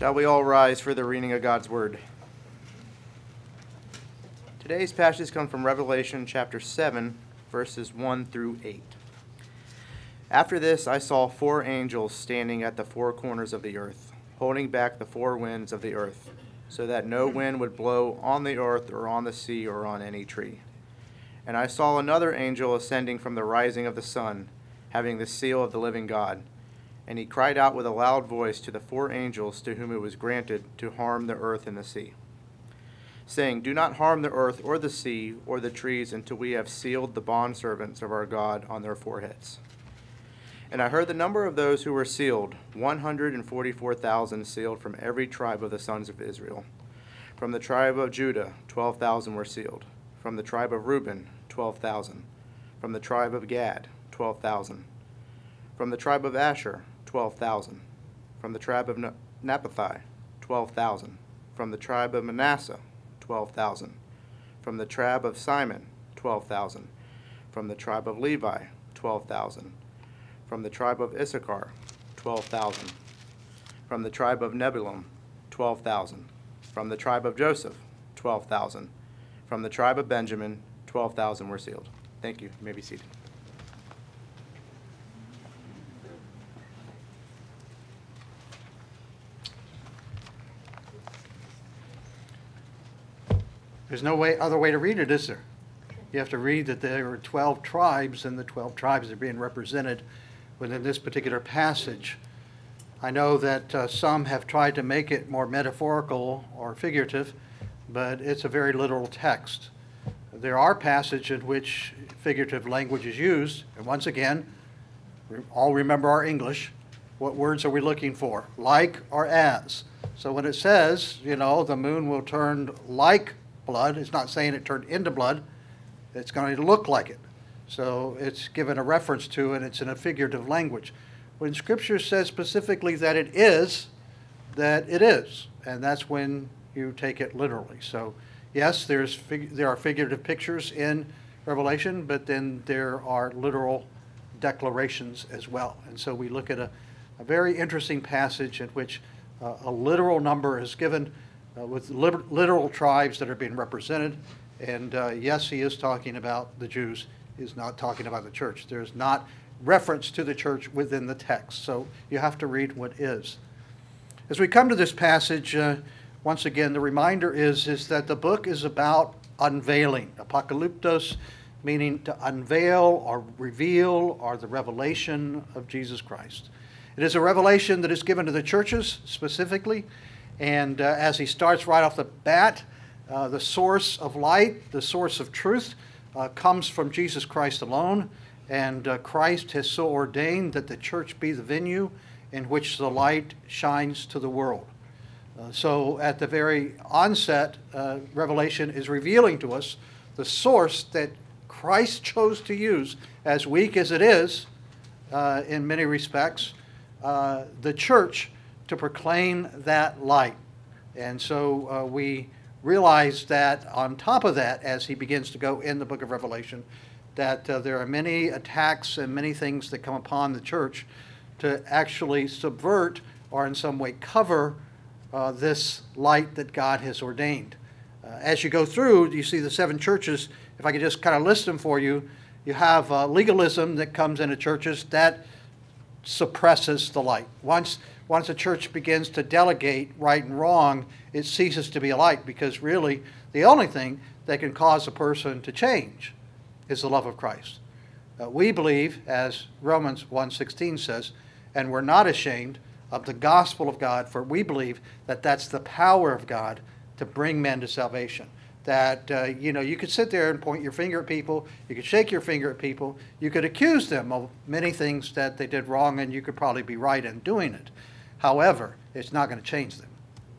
Shall we all rise for the reading of God's Word? Today's passage comes from Revelation chapter 7, verses 1 through 8. After this I saw 4 angels standing at the 4 corners of the earth, holding back the 4 winds of the earth, so that no wind would blow on the earth or on the sea or on any tree. And I saw another angel ascending from the rising of the sun, having the seal of the living God. And he cried out with a loud voice to the 4 angels to whom it was granted to harm the earth and the sea, saying, Do not harm the earth or the sea or the trees until we have sealed the bondservants of our God on their foreheads. And I heard the number of those who were sealed, 144,000 sealed from every tribe of the sons of Israel. From the tribe of Judah, 12,000 were sealed. From the tribe of Reuben, 12,000. From the tribe of Gad, 12,000. From the tribe of Asher, 12,000. From the tribe of Naphtali, 12,000. From the tribe of Manasseh, 12,000. From the tribe of Simon, 12,000. From the tribe of Levi, 12,000. From the tribe of Issachar, 12,000. From the tribe of Nebulun, 12,000. From the tribe of Joseph, 12,000. From the tribe of Benjamin, 12,000 were sealed. Thank you. You may be seated. There's no other way to read it, is there? You have to read that there are 12 tribes, and the 12 tribes are being represented within this particular passage. I know that some have tried to make it more metaphorical or figurative, but it's a very literal text. There are passages in which figurative language is used, and once again, we all remember our English. What words are we looking for? Like or as. So when it says, the moon will turn like blood, it's not saying it turned into blood. It's going to look like it. So it's given a reference to it. It's in a figurative language. When Scripture says specifically that it is, and that's when you take it literally. So yes, there are figurative pictures in Revelation, but then there are literal declarations as well. And so we look at a very interesting passage in which a literal number is given with literal tribes that are being represented. And yes, he is talking about the Jews. He's not talking about the church. There's not reference to the church within the text. So you have to read what is. As we come to this passage, once again, the reminder is that the book is about unveiling. Apocalyptos, meaning to unveil or reveal, or the revelation of Jesus Christ. It is a revelation that is given to the churches specifically. And as he starts right off the bat, the source of light, the source of truth, comes from Jesus Christ alone. And Christ has so ordained that the church be the venue in which the light shines to the world. So at the very onset, Revelation is revealing to us the source that Christ chose to use, as weak as it is in many respects, the church to proclaim that light. And so we realize that on top of that, as he begins to go in the book of Revelation, that there are many attacks and many things that come upon the church to actually subvert or in some way cover this light that God has ordained. As you go through, you see the 7 churches. If I could just kind of list them for you, you have legalism that comes into churches that suppresses the light. Once a church begins to delegate right and wrong, it ceases to be a light, because really the only thing that can cause a person to change is the love of Christ. We believe, as Romans 1:16 says, and we're not ashamed of the gospel of God, for we believe that that's the power of God to bring men to salvation. That, you could sit there and point your finger at people, you could shake your finger at people, you could accuse them of many things that they did wrong, and you could probably be right in doing it. However, it's not going to change them.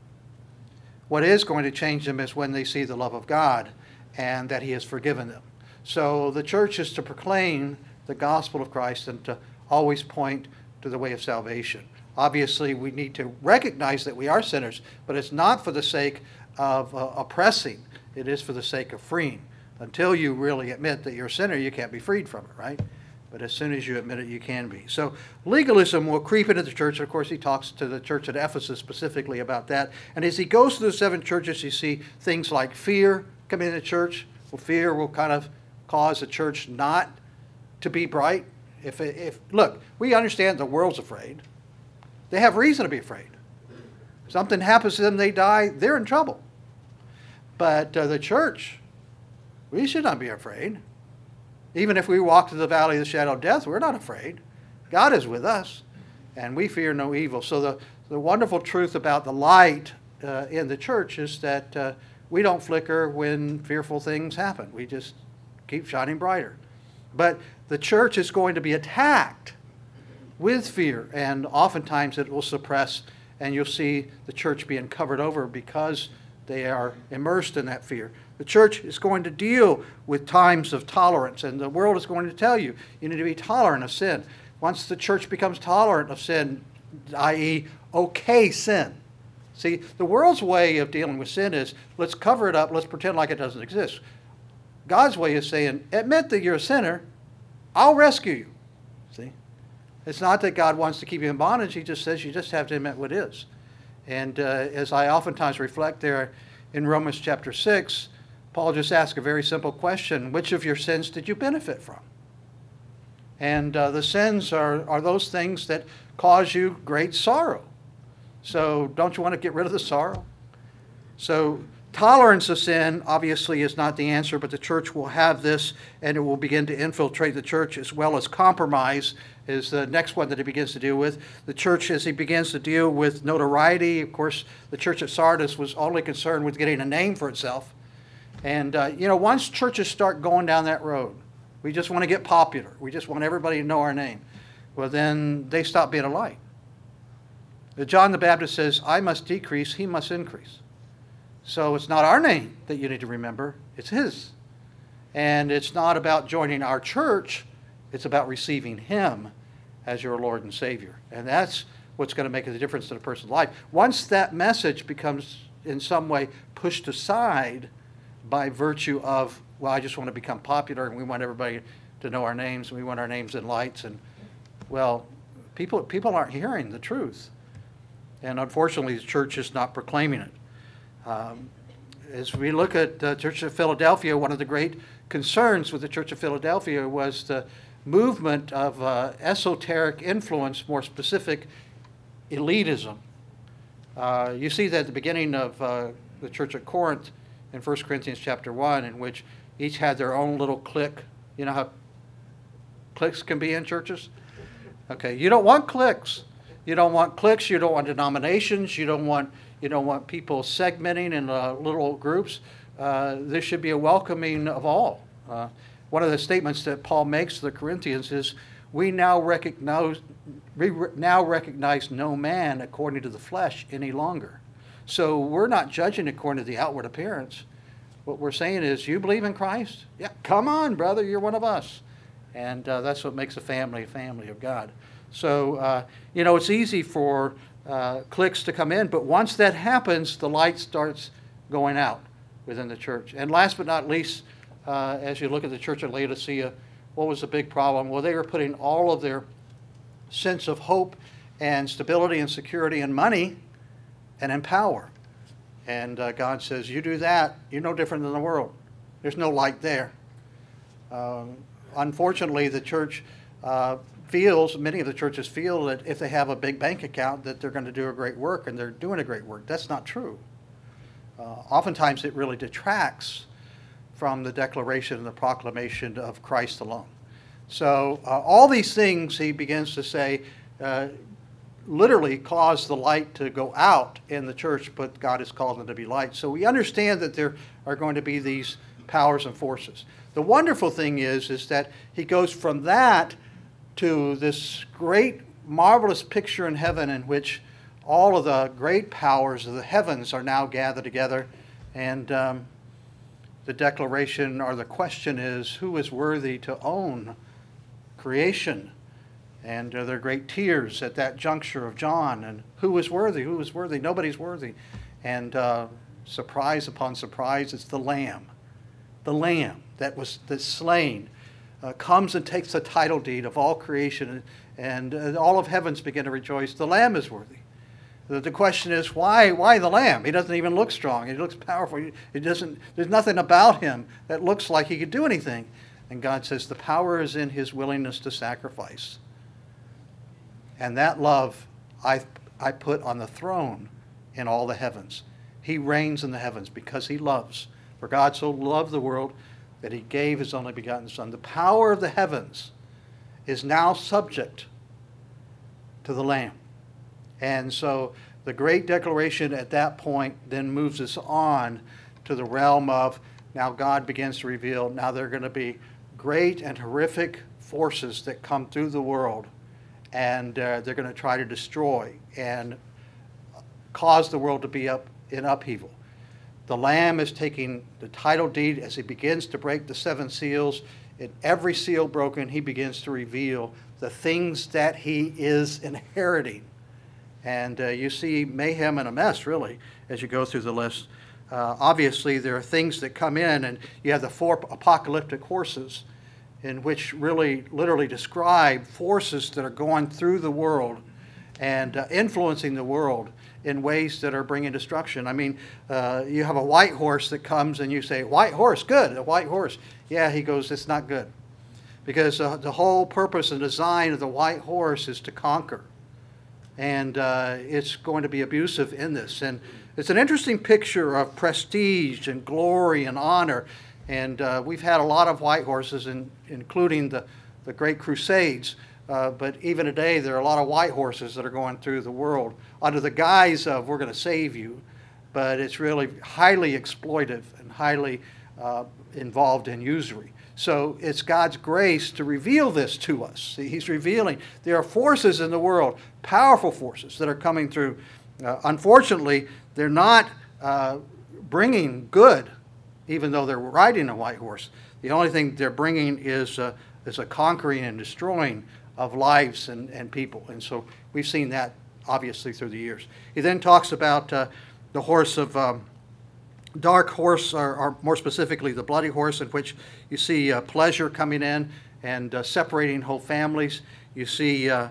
What is going to change them is when they see the love of God and that he has forgiven them. So the church is to proclaim the gospel of Christ and to always point to the way of salvation. Obviously, we need to recognize that we are sinners, but it's not for the sake of oppressing. It is for the sake of freeing. Until you really admit that you're a sinner, you can't be freed from it, right? But as soon as you admit it, you can be. So legalism will creep into the church. Of course, he talks to the church at Ephesus specifically about that. And as he goes through the 7 churches, you see things like fear coming into the church. Well, fear will kind of cause the church not to be bright. Look, we understand the world's afraid. They have reason to be afraid. Something happens to them, they die, they're in trouble. But the church, we should not be afraid. Even if we walk through the valley of the shadow of death, we're not afraid. God is with us, and we fear no evil. So the wonderful truth about the light in the church is that we don't flicker when fearful things happen. We just keep shining brighter. But the church is going to be attacked with fear, and oftentimes it will suppress, and you'll see the church being covered over because they are immersed in that fear. The church is going to deal with times of tolerance, and the world is going to tell you, you need to be tolerant of sin. Once the church becomes tolerant of sin, i.e., okay sin. See, the world's way of dealing with sin is, let's cover it up, let's pretend like it doesn't exist. God's way is saying, admit that you're a sinner, I'll rescue you. See? It's not that God wants to keep you in bondage, he just says you just have to admit what is. And as I oftentimes reflect there in Romans chapter 6, Paul just asks a very simple question: which of your sins did you benefit from? And the sins are those things that cause you great sorrow. So don't you want to get rid of the sorrow? So tolerance of sin obviously is not the answer, but the church will have this, and it will begin to infiltrate the church, as well as compromise is the next one that he begins to deal with. The church, as he begins to deal with notoriety, of course, the church at Sardis was only concerned with getting a name for itself. And, once churches start going down that road, we just want to get popular. We just want everybody to know our name. Well, then they stop being a light. John the Baptist says, I must decrease, he must increase. So it's not our name that you need to remember, it's his. And it's not about joining our church, it's about receiving him as your Lord and Savior. And that's what's going to make a difference in a person's life. Once that message becomes in some way pushed aside by virtue of, well, I just want to become popular and we want everybody to know our names and we want our names in lights, and well, people aren't hearing the truth. And unfortunately, the church is not proclaiming it. As we look at the Church of Philadelphia, one of the great concerns with the Church of Philadelphia was the movement of esoteric influence, more specific elitism. You see that at the beginning of the Church at Corinth in 1 Corinthians chapter 1, in which each had their own little clique. You know how cliques can be in churches? Okay, you don't want cliques. You don't want cliques, you don't want denominations, you don't want people segmenting in little groups. There should be a welcoming of all. One of the statements that Paul makes to the Corinthians is, we now recognize no man according to the flesh any longer. So we're not judging according to the outward appearance. What we're saying is, you believe in Christ? Yeah, come on, brother, you're one of us. And that's what makes a family of God. So, it's easy for cliques to come in, but once that happens, the light starts going out within the church. And last but not least, as you look at the church at Laodicea, what was the big problem? Well, they were putting all of their sense of hope and stability and security and money and in power. And God says, you do that, you're no different than the world. There's no light there. Unfortunately, the church many of the churches feel that if they have a big bank account that they're going to do a great work, and they're doing a great work. That's not true. Oftentimes it really detracts from the declaration and the proclamation of Christ alone. So all these things, he begins to say, literally cause the light to go out in the church, but God has called them to be light. So we understand that there are going to be these powers and forces. The wonderful thing is that he goes from that to this great, marvelous picture in heaven in which all of the great powers of the heavens are now gathered together. And the declaration or the question is, who is worthy to own creation? And there are great tears at that juncture of John. And who is worthy? Who is worthy? Nobody's worthy. And surprise upon surprise, it's the Lamb. The Lamb that's slain. comes and takes the title deed of all creation, and all of heavens begin to rejoice. The Lamb is worthy. The question is, why the Lamb? He doesn't even look strong. He looks powerful. There's nothing about him that looks like he could do anything. And God says the power is in his willingness to sacrifice. And that love I put on the throne in all the heavens. He reigns in the heavens because he loves. For God so loved the world that he gave his only begotten Son. The power of the heavens is now subject to the Lamb. And so the great declaration at that point then moves us on to the realm of now God begins to reveal, now there are going to be great and horrific forces that come through the world, and they're going to try to destroy and cause the world to be in upheaval. The Lamb is taking the title deed as he begins to break the 7 seals. In every seal broken, he begins to reveal the things that he is inheriting. And you see mayhem and a mess, really, as you go through the list. Obviously, there are things that come in, and you have the 4 apocalyptic horses, in which really literally describe forces that are going through the world and influencing the world in ways that are bringing destruction. I mean, you have a white horse that comes, and you say, white horse, good, a white horse. Yeah, he goes, it's not good. Because the whole purpose and design of the white horse is to conquer. And it's going to be abusive in this. And it's an interesting picture of prestige and glory and honor. And we've had a lot of white horses, including the Great Crusades. But even today, there are a lot of white horses that are going through the world under the guise of, we're going to save you. But it's really highly exploitive and highly involved in usury. So it's God's grace to reveal this to us. He's revealing there are forces in the world, powerful forces that are coming through. Unfortunately, they're not bringing good, even though they're riding a white horse. The only thing they're bringing is a conquering and destroying of lives and people. And so we've seen that obviously through the years. He then talks about the horse of dark horse, or more specifically the bloody horse, in which you see pleasure coming in and separating whole families. You see a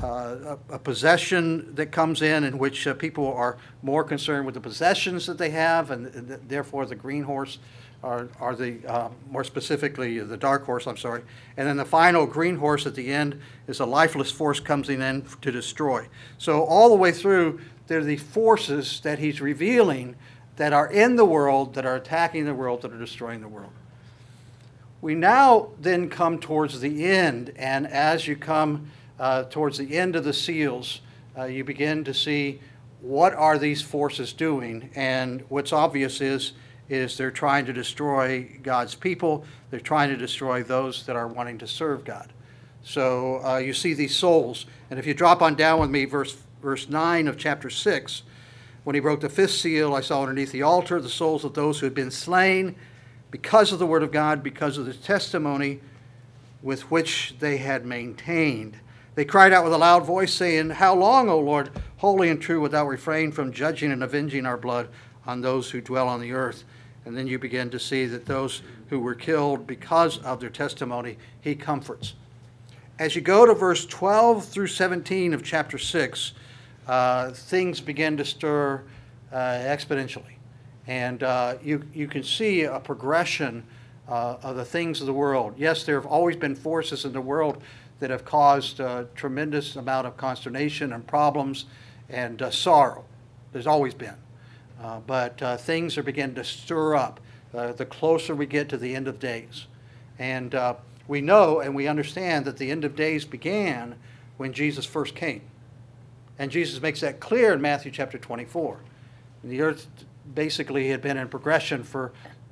possession that comes in which people are more concerned with the possessions that they have, and therefore the green horse are the, more specifically, the dark horse, I'm sorry. And then the final green horse at the end is a lifeless force coming in to destroy. So all the way through, there are the forces that he's revealing that are in the world, that are attacking the world, that are destroying the world. We now then come towards the end, and as you come towards the end of the seals, you begin to see what are these forces doing, and what's obvious is they're trying to destroy God's people. They're trying to destroy those that are wanting to serve God. So you see these souls, and if you drop on down with me, verse 9 of chapter 6, when he broke the 5th seal, I saw underneath the altar the souls of those who had been slain because of the word of God, because of the testimony with which they had maintained. They cried out with a loud voice, saying, "How long, O Lord, holy and true, wilt thou refrain from judging and avenging our blood on those who dwell on the earth?" And then you begin to see that those who were killed because of their testimony, he comforts. As you go to verse 12 through 17 of chapter 6, things begin to stir exponentially. And you can see a progression of the things of the world. Yes, there have always been forces in the world that have caused a tremendous amount of consternation and problems and sorrow. There's always been. But things are beginning to stir up the closer we get to the end of days. And we know and we understand that the end of days began when Jesus first came. And Jesus makes that clear in Matthew chapter 24. The earth basically had been in progression for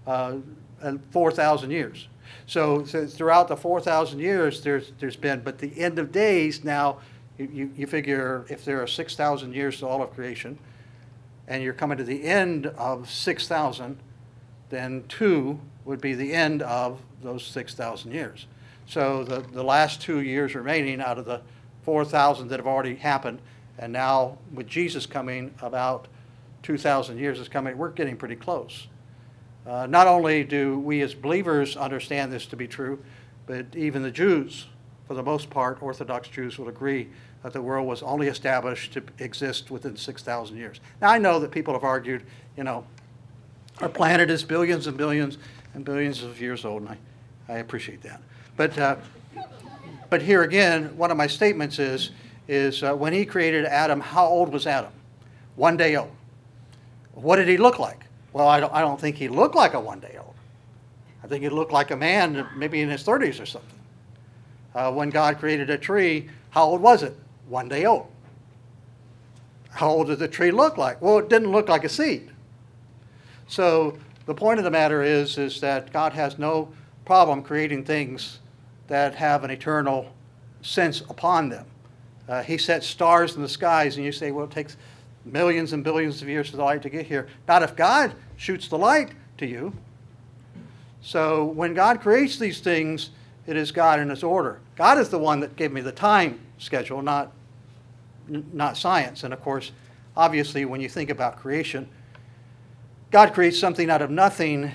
4,000 years. So throughout the 4,000 years, there's been, but the end of days now, you figure if there are 6,000 years to all of creation, and you're coming to the end of 6,000, then 2 would be the end of those 6,000 years. So the last 2 years remaining out of the 4,000 that have already happened, and now with Jesus coming, about 2,000 years is coming, we're getting pretty close. Not only do we as believers understand this to be true, But even the Jews, for the most part, Orthodox Jews would agree that the world was only established to exist within 6,000 years. Now, I know that people have argued, our planet is billions and billions and billions of years old, and I appreciate that. But here again, one of my statements is when he created Adam, how old was Adam? 1 day old. What did he look like? Well, I don't think he looked like a 1 day old. I think he looked like a man, maybe in his 30s or something. When God created a tree, how old was it? 1 day old. How old did the tree look like? Well, it didn't look like a seed. So the point of the matter is that God has no problem creating things that have an eternal sense upon them. He set stars in the skies, and you say, well, it takes millions and billions of years for the light to get here. Not if God shoots the light to you. So when God creates these things, it is God in His order. God is the one that gave me the time schedule, not science. And of course, obviously, when you think about creation, God creates something out of nothing.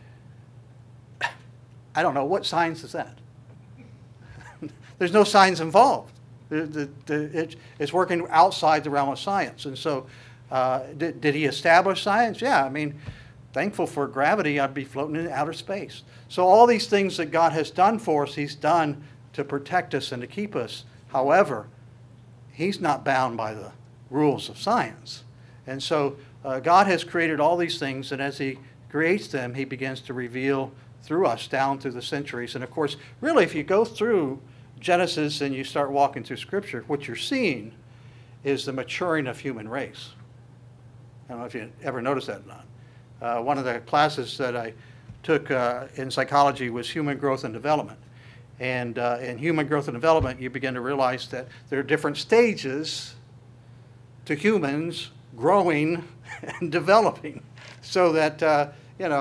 I don't know, what science is that? There's no science involved. It's working outside the realm of science. And so, did He establish science? Yeah, I mean, thankful for gravity, I'd be floating in outer space. So all these things that God has done for us, He's done to protect us and to keep us. However, He's not bound by the rules of science. And so God has created all these things, and as He creates them, He begins to reveal through us down through the centuries. And of course, really, if you go through Genesis and you start walking through Scripture, what you're seeing is the maturing of human race. I don't know if you ever noticed that or not. One of the classes that I took in psychology was human growth and development. And in human growth and development, you begin to realize that there are different stages to humans growing and developing. So that, a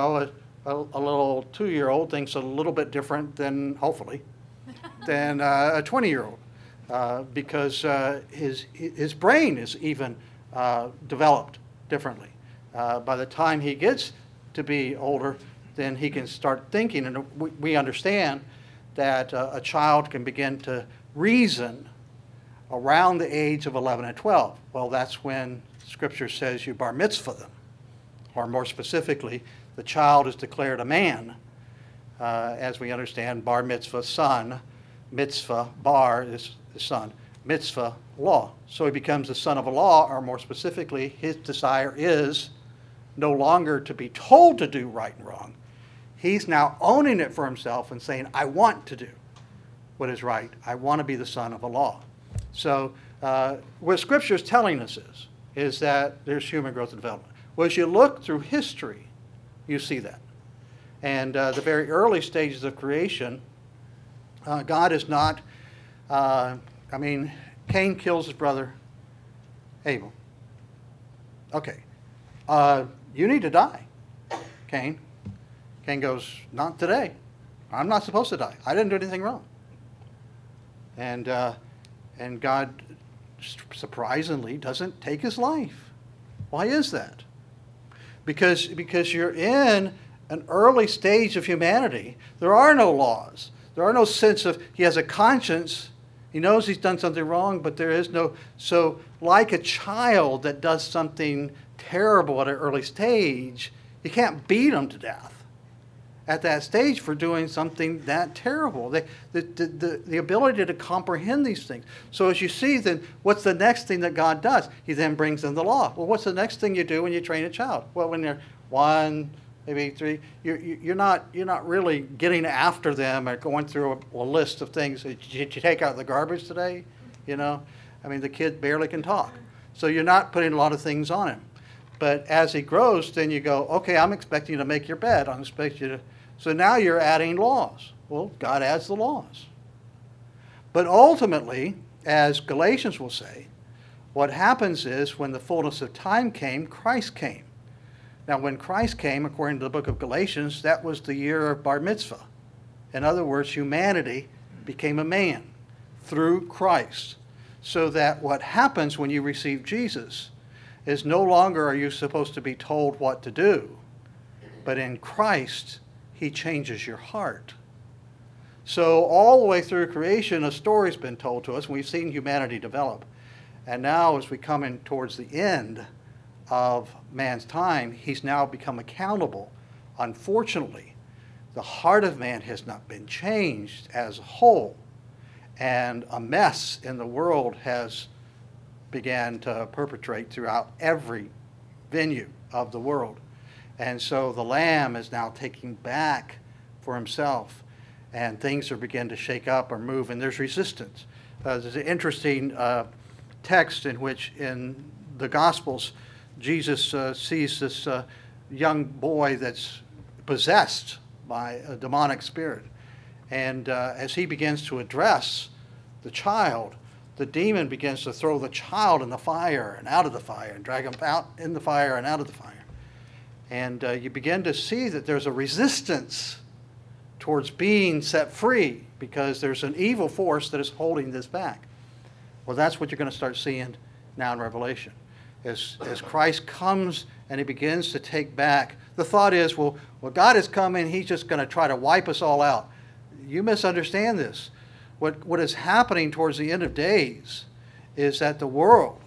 little 2-year-old thinks a little bit different than, hopefully, than a 20-year-old. Because his brain is even developed differently. By the time he gets to be older, then he can start thinking, and we understand that a child can begin to reason around the age of 11 and 12. Well, that's when Scripture says you bar mitzvah them, or more specifically, the child is declared a man. As we understand, bar mitzvah, son, mitzvah, bar is the son, mitzvah, law. So he becomes the son of a law, or more specifically, his desire is no longer to be told to do right and wrong. He's now owning it for himself and saying, I want to do what is right. I want to be the son of a law. So what Scripture is telling us is that there's human growth and development. Well, as you look through history, you see that. And the very early stages of creation, God is not, Cain kills his brother Abel. Okay, you need to die, Cain. Cain goes, not today. I'm not supposed to die. I didn't do anything wrong. And God surprisingly doesn't take his life. Why is that? Because you're in an early stage of humanity. There are no laws. There are no sense of, he has a conscience. He knows he's done something wrong, but there is no, so like a child that does something terrible at an early stage, you can't beat them to death at that stage for doing something that terrible. The ability to comprehend these things. So as you see, then what's the next thing that God does? He then brings in the law. Well, what's the next thing you do when you train a child? Well, when they're 1, maybe 3, you're not really getting after them or going through a list of things. Did you take out the garbage today? The kid barely can talk. So you're not putting a lot of things on him. But as he grows, then you go, okay, I'm expecting you to make your bed. I'm expecting you to. So now you're adding laws. Well, God adds the laws. But ultimately, as Galatians will say, what happens is when the fullness of time came, Christ came. Now, when Christ came, according to the book of Galatians, that was the year of bar mitzvah. In other words, humanity became a man through Christ. So that what happens when you receive Jesus is no longer are you supposed to be told what to do, but in Christ, He changes your heart. So all the way through creation, a story's been told to us, and we've seen humanity develop. And now as we come in towards the end of man's time, he's now become accountable. Unfortunately, the heart of man has not been changed as a whole, and a mess in the world has began to perpetrate throughout every venue of the world. And so the Lamb is now taking back for himself, and things are beginning to shake up or move, and there's resistance. There's an interesting text in which in the Gospels, Jesus sees this young boy that's possessed by a demonic spirit. And as he begins to address the child, the demon begins to throw the child in the fire and out of the fire and drag him out in the fire and out of the fire. And you begin to see that there's a resistance towards being set free because there's an evil force that is holding this back. Well, that's what you're going to start seeing now in Revelation. As Christ comes and he begins to take back, the thought is, well, God is coming, he's just going to try to wipe us all out. You misunderstand this. What is happening towards the end of days is that the world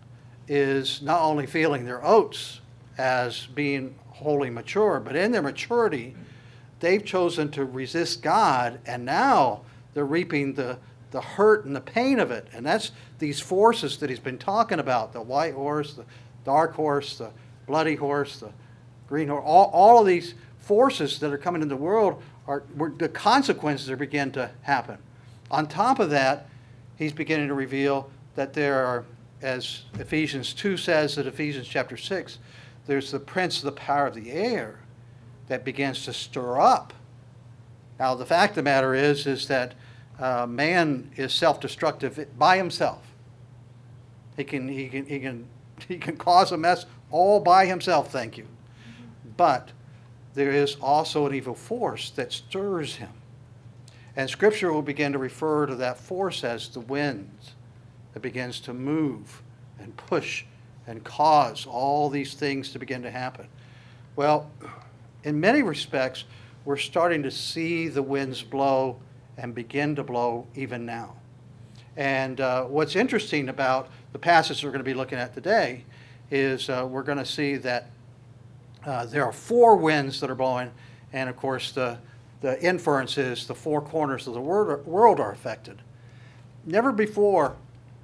is not only feeling their oats as being wholly mature, but in their maturity, they've chosen to resist God, and now they're reaping the hurt and the pain of it. And that's these forces that he's been talking about, the white horse, the dark horse, the bloody horse, the green horse, all of these forces that are coming into the world, the consequences are beginning to happen. On top of that, he's beginning to reveal that there are, as Ephesians 2 says in Ephesians chapter 6, there's the prince of the power of the air that begins to stir up. Now, the fact of the matter is that man is self-destructive by himself. He can cause a mess all by himself, thank you. But there is also an evil force that stirs him. And Scripture will begin to refer to that force as the wind that begins to move and push and cause all these things to begin to happen. Well, in many respects, we're starting to see the winds blow and begin to blow even now. And what's interesting about the passage we're going to be looking at today is we're going to see that there are four winds that are blowing, and of course the inference is the four corners of the world are affected. Never before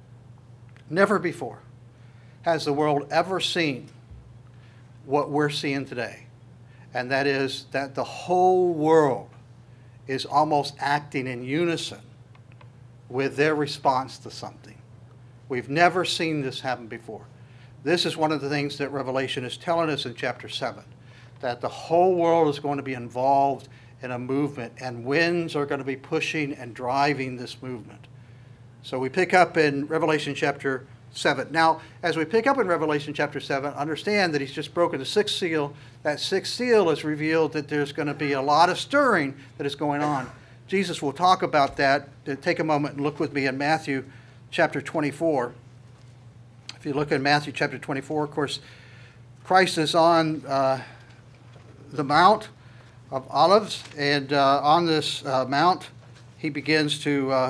has the world ever seen what we're seeing today. And that is that the whole world is almost acting in unison with their response to something. We've never seen this happen before. This is one of the things that Revelation is telling us in chapter 7, that the whole world is going to be involved in a movement, and winds are going to be pushing and driving this movement. So we pick up in Revelation chapter 7. Now, as we pick up in Revelation chapter 7, understand that he's just broken the sixth seal. That sixth seal has revealed that there's going to be a lot of stirring that is going on. Jesus will talk about that. Take a moment and look with me in Matthew chapter 24. If you look at Matthew chapter 24, of course, Christ is on the Mount of Olives, and on this mount, he begins to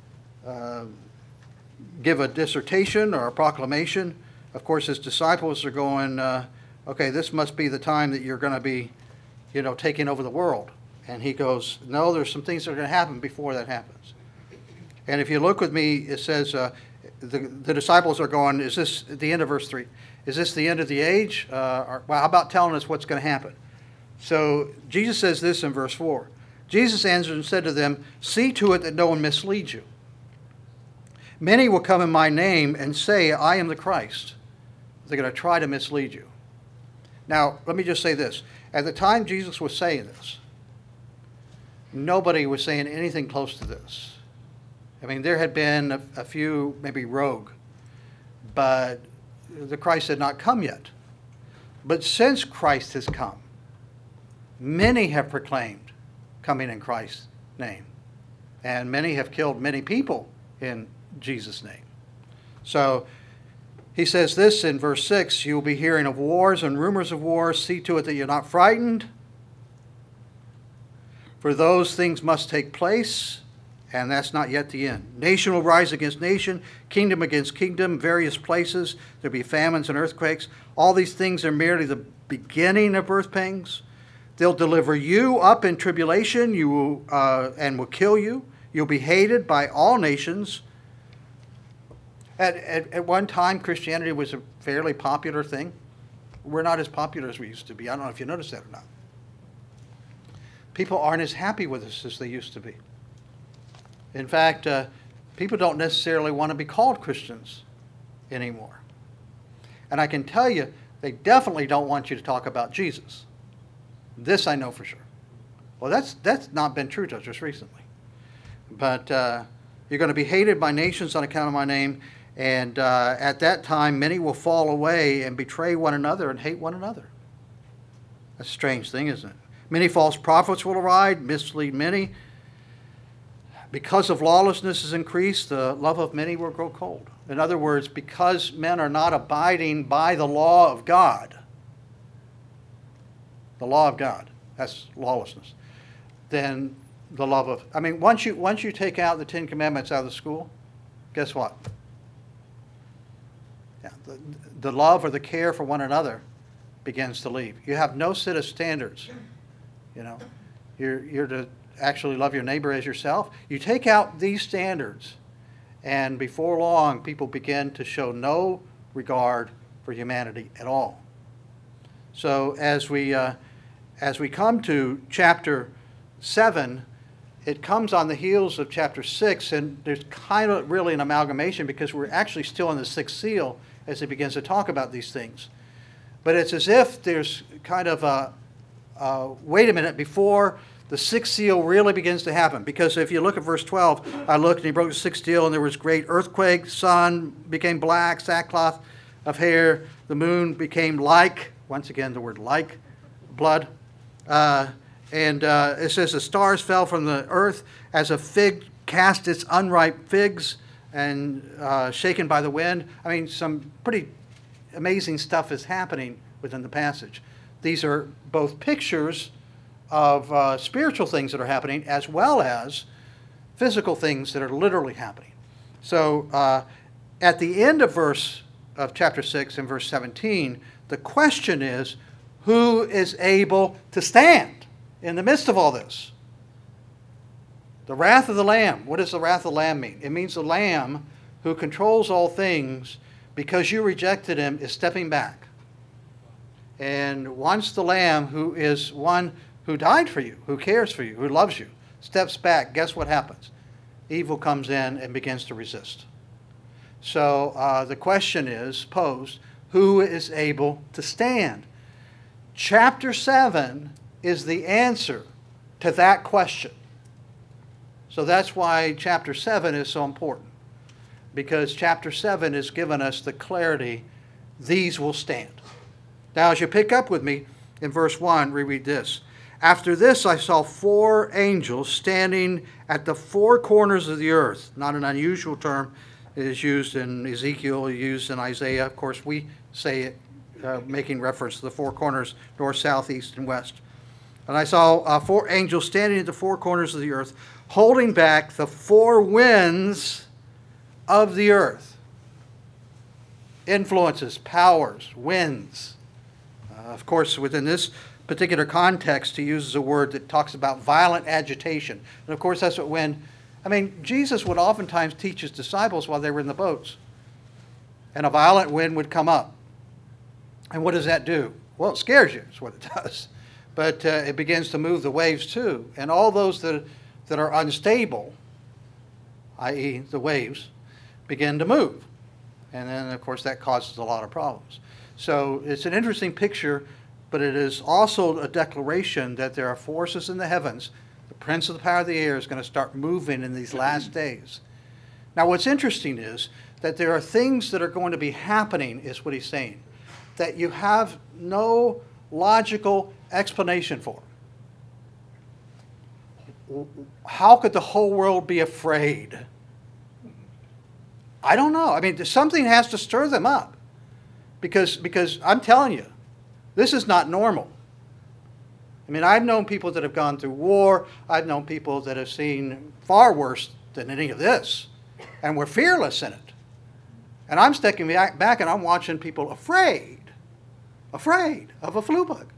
give a dissertation or a proclamation. Of course, his disciples are going, okay, this must be the time that you're going to be, taking over the world. And he goes, no, there's some things that are going to happen before that happens. And if you look with me, it says, the disciples are going, is this, at the end of verse 3, is this the end of the age? Or, well, how about telling us what's going to happen? So Jesus says this in verse 4. Jesus answered and said to them, see to it that no one misleads you. Many will come in my name and say, I am the Christ. They're going to try to mislead you. Now, let me just say this. At the time Jesus was saying this, nobody was saying anything close to this. I mean, there had been a few, maybe rogue, but the Christ had not come yet. But since Christ has come, many have proclaimed coming in Christ's name. And many have killed many people in Jesus' name. So he says this in verse 6, you'll be hearing of wars and rumors of wars. See to it that you're not frightened. For For those things must take place, and that's not yet the end. Nation will rise against nation, kingdom against kingdom, various places. There'll be famines and earthquakes. All these things are merely the beginning of birth pangs. They'll deliver you up in tribulation, and will kill you. You'll be hated by all nations. At one time, Christianity was a fairly popular thing. We're not as popular as we used to be. I don't know if you noticed that or not. People aren't as happy with us as they used to be. In fact, people don't necessarily want to be called Christians anymore. And I can tell you, they definitely don't want you to talk about Jesus. This I know for sure. Well, that's not been true to us just recently. But you're going to be hated by nations on account of my name, and at that time many will fall away and betray one another and hate one another. That's a strange thing, isn't it? Many false prophets will arise, mislead many. Because of lawlessness is increased, the love of many will grow cold. In other words, because men are not abiding by the law of God, that's lawlessness, then the love of, once you take out the Ten Commandments out of the school, guess what? Yeah, the love or the care for one another begins to leave. You have no set of standards. You're to actually love your neighbor as yourself. You take out these standards, and before long, people begin to show no regard for humanity at all. So as we come to chapter 7, it comes on the heels of chapter 6, and there's kind of really an amalgamation because we're actually still in the sixth seal as it begins to talk about these things. But it's as if there's kind of wait a minute before the sixth seal really begins to happen. Because if you look at verse 12, I looked and he broke the sixth seal, and there was great earthquake, sun became black, sackcloth of hair, the moon became like, once again the word like, blood. It says the stars fell from the earth as a fig cast its unripe figs and shaken by the wind. Some pretty amazing stuff is happening within the passage. These are both pictures of spiritual things that are happening as well as physical things that are literally happening. So at the end of chapter 6 and verse 17, the question is, who is able to stand in the midst of all this? The wrath of the Lamb. What does the wrath of the Lamb mean? It means the Lamb who controls all things, because you rejected him, is stepping back. And once the Lamb, who is one who died for you, who cares for you, who loves you, steps back, guess what happens? Evil comes in and begins to resist. So the question is posed, who is able to stand? Chapter 7 is the answer to that question. So that's why chapter 7 is so important, because chapter 7 has given us the clarity, these will stand. Now, as you pick up with me, in verse 1, we read this. After this, I saw 4 angels standing at the 4 corners of the earth. Not an unusual term. It is used in Ezekiel, used in Isaiah. Of course, we say it making reference to the 4 corners, north, south, east, and west. And I saw 4 angels standing at the 4 corners of the earth, holding back the 4 winds of the earth. Influences, powers, winds. Of course, within this particular context, he uses a word that talks about violent agitation. And of course, that's what Jesus would oftentimes teach his disciples while they were in the boats. And a violent wind would come up. And what does that do? Well, it scares you, is what it does. But it begins to move the waves too. And all those that are unstable, i.e. the waves, begin to move. And then, of course, that causes a lot of problems. So it's an interesting picture, but it is also a declaration that there are forces in the heavens. The prince of the power of the air is going to start moving in these last days. Now, what's interesting is that there are things that are going to be happening, is what he's saying, that you have no logical explanation for. How could the whole world be afraid? I don't know. Something has to stir them up. Because I'm telling you, this is not normal. I mean, I've known people that have gone through war. I've known people that have seen far worse than any of this, and were fearless in it. And I'm stepping back and I'm watching people afraid of a flu bug.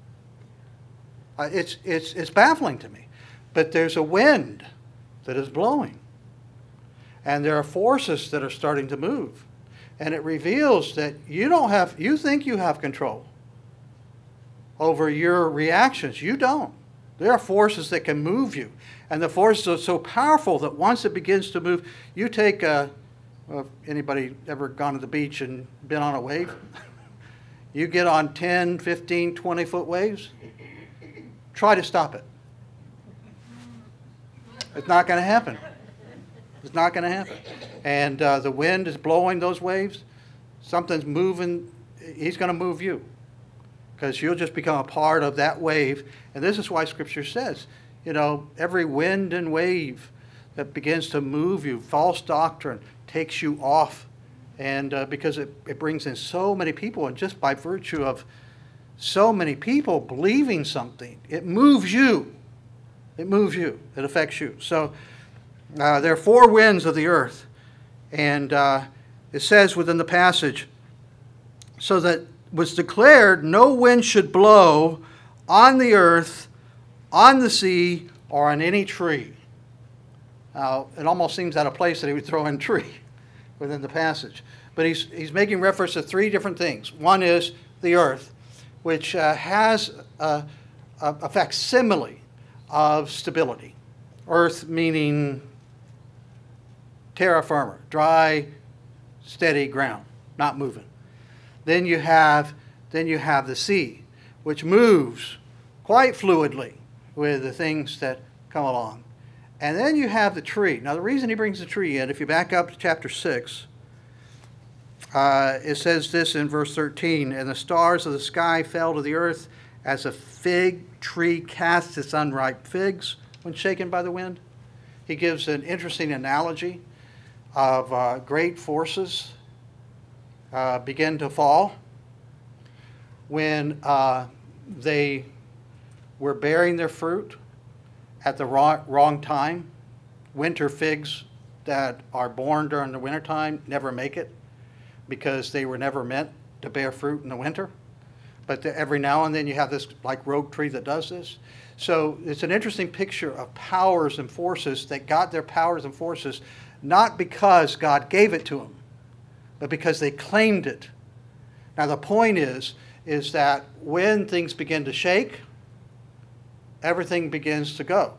It's baffling to me. But there's a wind that is blowing. And there are forces that are starting to move. And it reveals that you think you have control over your reactions. You don't. There are forces that can move you. And the forces are so powerful that once it begins to move, you take anybody ever gone to the beach and been on a wave? You get on 10, 15, 20-foot waves, try to stop it. It's not going to happen. It's not going to happen. And the wind is blowing those waves. Something's moving. He's going to move you, because you'll just become a part of that wave. And this is why Scripture says, every wind and wave that begins to move you, false doctrine, takes you off. And because it brings in so many people, and just by virtue of so many people believing something, it moves you. It moves you. It affects you. So there are four winds of the earth. And it says within the passage, so that was declared no wind should blow on the earth, on the sea, or on any tree. Now, it almost seems out of place that he would throw in tree within the passage. But he's making reference to three different things. One is the earth, which has a facsimile of stability. Earth meaning terra firma, dry, steady ground, not moving. Then you have the sea, which moves quite fluidly with the things that come along. And then you have the tree. Now, the reason he brings the tree in, if you back up to chapter 6, it says this in verse 13, and the stars of the sky fell to the earth as a fig tree casts its unripe figs when shaken by the wind. He gives an interesting analogy of great forces begin to fall when they were bearing their fruit at the wrong time. Winter figs that are born during the wintertime never make it because they were never meant to bear fruit in the winter. But every now and then you have this like rogue tree that does this. So it's an interesting picture of powers and forces that got their powers and forces not because God gave it to them, but because they claimed it. Now the point is that when things begin to shake, everything begins to go.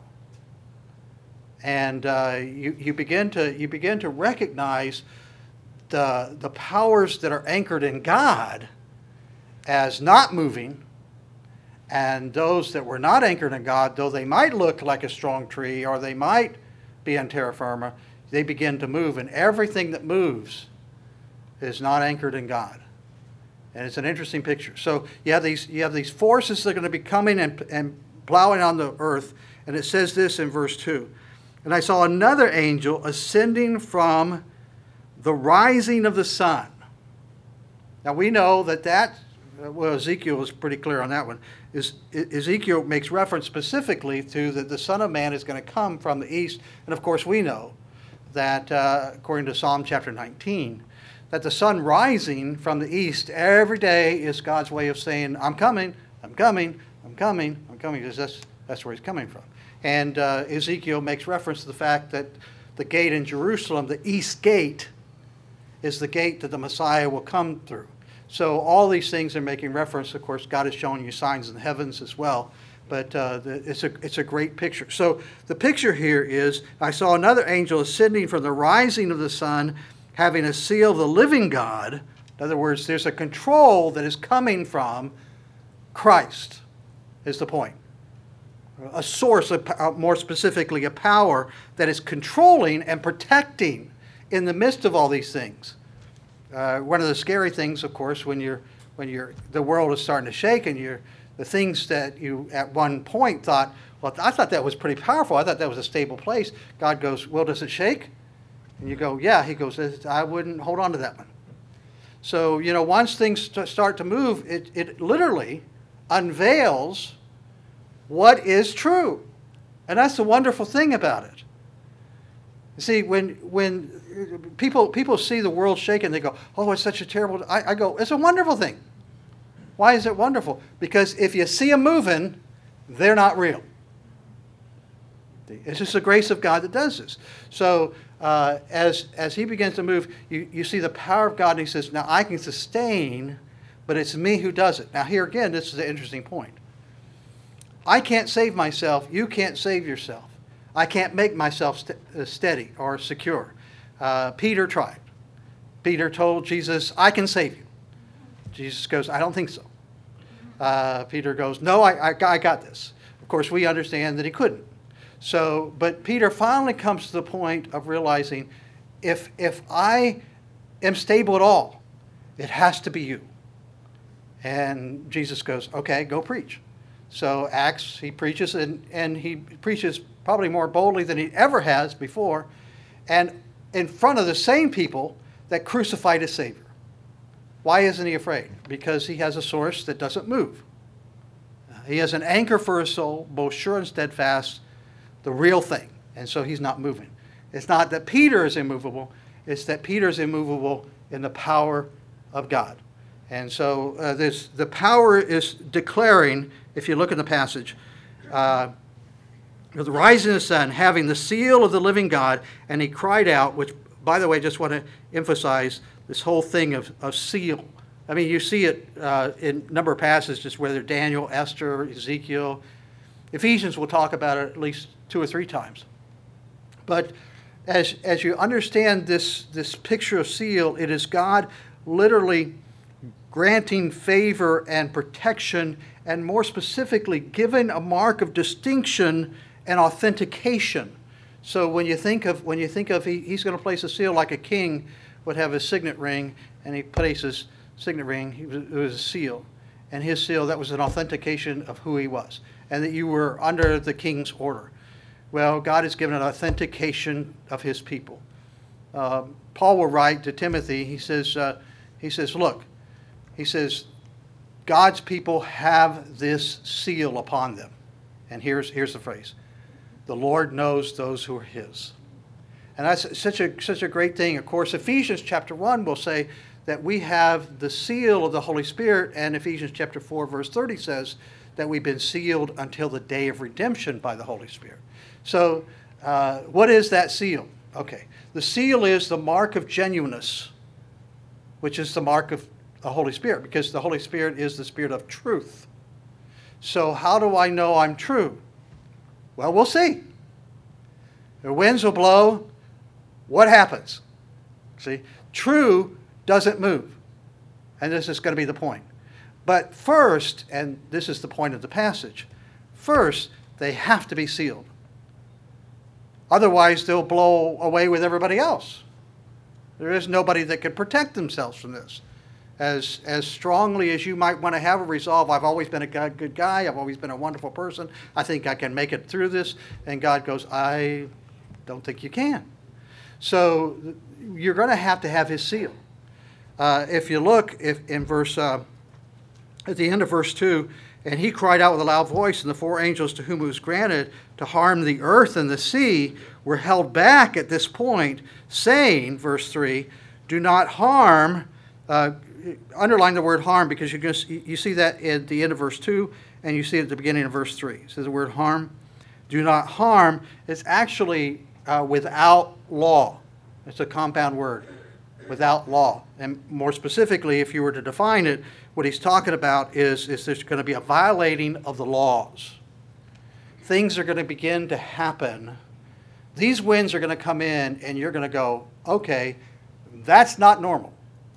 And you begin to recognize the powers that are anchored in God as not moving, and those that were not anchored in God, though they might look like a strong tree or they might be in terra firma, they begin to move, and everything that moves is not anchored in God. And it's an interesting picture. So you have these forces that are going to be coming and plowing on the earth, and it says this in verse 2. And I saw another angel ascending from the rising of the sun. Now we know that Ezekiel is pretty clear on that one. Ezekiel makes reference specifically to that the Son of Man is going to come from the east. And of course we know that according to Psalm chapter 19, that the sun rising from the east every day is God's way of saying, I'm coming, I'm coming, I'm coming, I'm coming, because that's where he's coming from. And Ezekiel makes reference to the fact that the gate in Jerusalem, the east gate, is the gate that the Messiah will come through. So all these things are making reference. Of course, God is showing you signs in the heavens as well. But it's a great picture. So the picture here is, I saw another angel ascending from the rising of the sun, having a seal of the living God. In other words, there's a control that is coming from Christ, is the point. A source, more specifically, a power that is controlling and protecting in the midst of all these things. One of the scary things, of course, when the world is starting to shake and the things that you at one point thought, well, I thought that was pretty powerful. I thought that was a stable place. God goes, well, does it shake? And you go, yeah. He goes, I wouldn't hold on to that one. So, once things start to move, it literally unveils what is true. And that's the wonderful thing about it. You see, when people see the world shaking, they go, oh, it's such a terrible... I go, it's a wonderful thing. Why is it wonderful? Because if you see them moving, they're not real. It's just the grace of God that does this. So as he begins to move, you see the power of God, and he says, now I can sustain, but it's me who does it. Now here again, this is an interesting point. I can't save myself. You can't save yourself. I can't make myself steady or secure. Peter tried. Peter told Jesus, I can save you. Jesus goes, I don't think so. Peter goes, no, I got this. Of course, we understand that he couldn't. So, but Peter finally comes to the point of realizing, if I am stable at all, it has to be you. And Jesus goes, okay, go preach. So Acts, he preaches, and he preaches probably more boldly than he ever has before, and in front of the same people that crucified his Savior. Why isn't he afraid? Because he has a source that doesn't move. He has an anchor for his soul, both sure and steadfast, the real thing, and so he's not moving. It's not that Peter is immovable, it's that Peter is immovable in the power of God. And so the power is declaring, if you look in the passage, the rising of the sun, having the seal of the living God, and he cried out, which, by the way, just want to emphasize this whole thing of seal. I mean, you see it in a number of passages, whether Daniel, Esther, Ezekiel. Ephesians will talk about it at least 2 or 3 times. But as you understand this picture of seal, it is God literally granting favor and protection, and more specifically, giving a mark of distinction and authentication. So when you think of he's going to place a seal like a king would have a signet ring, and he places signet ring, it was a seal. And his seal, that was an authentication of who he was, and that you were under the king's order. Well, God has given an authentication of his people. Paul will write to Timothy, he says, look, he says, God's people have this seal upon them. And here's the phrase, the Lord knows those who are his. And that's such a great thing. Of course, Ephesians chapter 1 will say that we have the seal of the Holy Spirit, and Ephesians chapter 4 verse 30 says that we've been sealed until the day of redemption by the Holy Spirit. So what is that seal? Okay, the seal is the mark of genuineness, which is the mark of the Holy Spirit, because the Holy Spirit is the Spirit of truth. So how do I know I'm true? Well, we'll see. The winds will blow. What happens? See, true doesn't move. And this is going to be the point. But first, and this is the point of the passage, first, they have to be sealed. Otherwise, they'll blow away with everybody else. There is nobody that can protect themselves from this. As strongly as you might want to have a resolve, I've always been a good guy, I've always been a wonderful person, I think I can make it through this, and God goes, I don't think you can. So you're going to have his seal. If you look in verse, at the end of verse 2, and he cried out with a loud voice, and the 4 angels to whom it was granted to harm the earth and the sea were held back at this point, saying, verse 3, do not harm, underline the word harm, because you see that at the end of verse 2, and you see it at the beginning of verse 3. It says the word harm. Do not harm. It's actually without law. It's a compound word, without law. And more specifically, if you were to define it, what he's talking about is there's going to be a violating of the laws. Things are going to begin to happen. These winds are going to come in, and you're going to go, okay, that's not normal.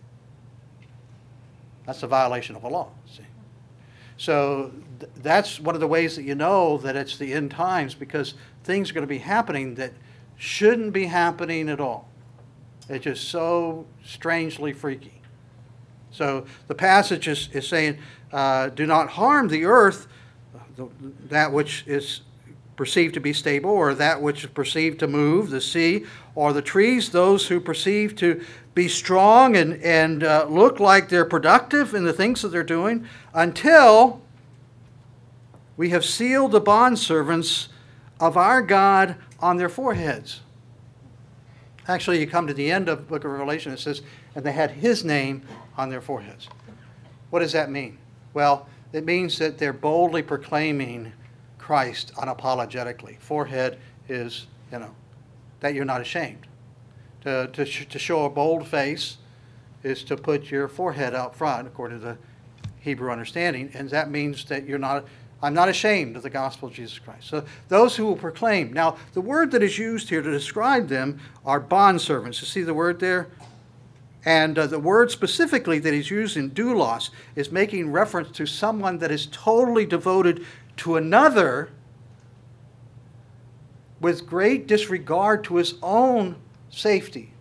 That's a violation of a law, see. So that's one of the ways that you know that it's the end times, because things are going to be happening that shouldn't be happening at all. It's just so strangely freaky. So the passage is saying, do not harm the earth, that which is perceived to be stable, or that which is perceived to move, the sea, or the trees, those who perceive to be strong and look like they're productive in the things that they're doing, until We have sealed the bondservants of our God on their foreheads. Actually, you come to the end of the book of Revelation, it says, and they had his name on their foreheads. What does that mean? Well, it means that they're boldly proclaiming Christ unapologetically. Forehead is, that you're not ashamed. To show a bold face is to put your forehead out front, according to the Hebrew understanding, and that means that I'm not ashamed of the gospel of Jesus Christ. So those who will proclaim. Now, the word that is used here to describe them are bondservants. You see the word there? And the word specifically that is used in doulos is making reference to someone that is totally devoted to another with great disregard to his own safety.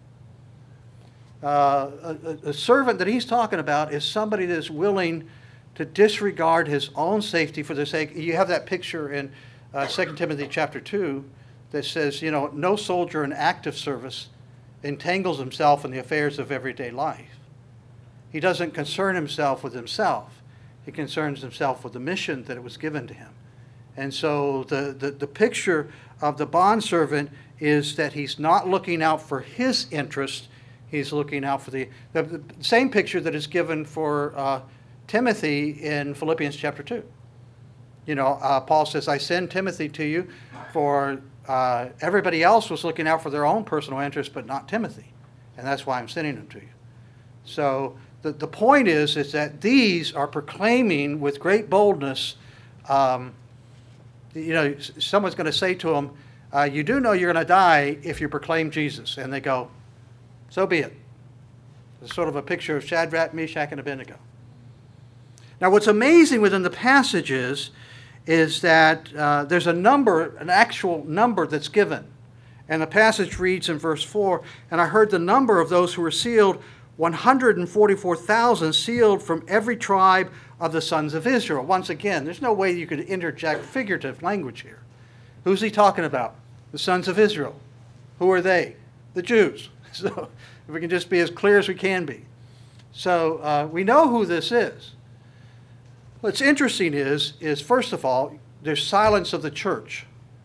A servant that he's talking about is somebody that is willing to disregard his own safety for the sake. You have that picture in 2 Timothy chapter 2 that says, no soldier in active service entangles himself in the affairs of everyday life. He doesn't concern himself with himself. He concerns himself with the mission that it was given to him. And so the picture of the bondservant is that he's not looking out for his interest. He's looking out for the same picture that is given for Timothy in Philippians chapter 2. Paul says, I send Timothy to you for everybody else was looking out for their own personal interest, but not Timothy. And that's why I'm sending him to you. So the point is that these are proclaiming with great boldness. Someone's going to say to them, you do know you're going to die if you proclaim Jesus. And they go, so be it. It's sort of a picture of Shadrach, Meshach, and Abednego. Now, what's amazing within the passage is that there's an actual number that's given. And the passage reads in verse 4, and I heard the number of those who were sealed, 144,000 sealed from every tribe of the sons of Israel. Once again, there's no way you could interject figurative language here. Who's he talking about? The sons of Israel. Who are they? The Jews. So if we can just be as clear as we can be. So we know who this is. What's interesting is first of all, there's silence of the church.